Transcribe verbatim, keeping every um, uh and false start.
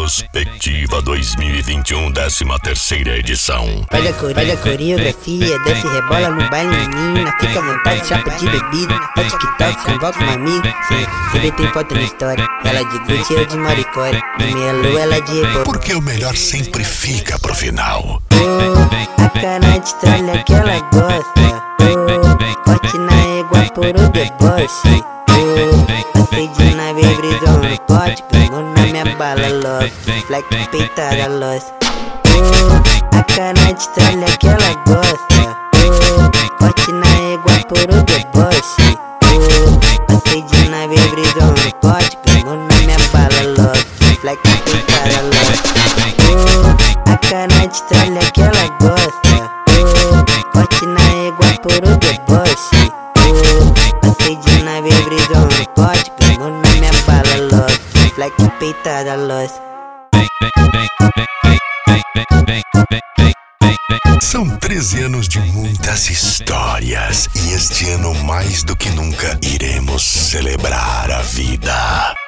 Retrospectiva dois mil e vinte e um, décima terceira edição. Faz a, cor, faz a coreografia, desce e rebola no baile, menina. Fica à vontade, chapa de bebida. Faz TikTok, convoca um amigo. C B tem foto na história, ela de Gucci, eu de Maricore. No meia lua, ela de Ebo. Porque o melhor sempre fica pro final. Oh, a cara de tralha que ela gosta. Oh, corte na égua por o deboche. Oh, passei de nave, brisou no pote. Pegou na minha bala, love. Black peitada, lost. Oh, a cara de tralha que ela gosta. Oh, corte na égua por o deboche. Oh, passei de nave, brisou no pote. Pegou na minha bala, love. Black peitada, lost. Oh, a cara de tralha que ela gosta. Oh, corte na égua por o deboche. Oh, passei de nave, brisou no pote. Pegou na minha bala, love. Black peitada, lost. São treze anos de muitas histórias, e este ano mais do que nunca iremos celebrar a vida.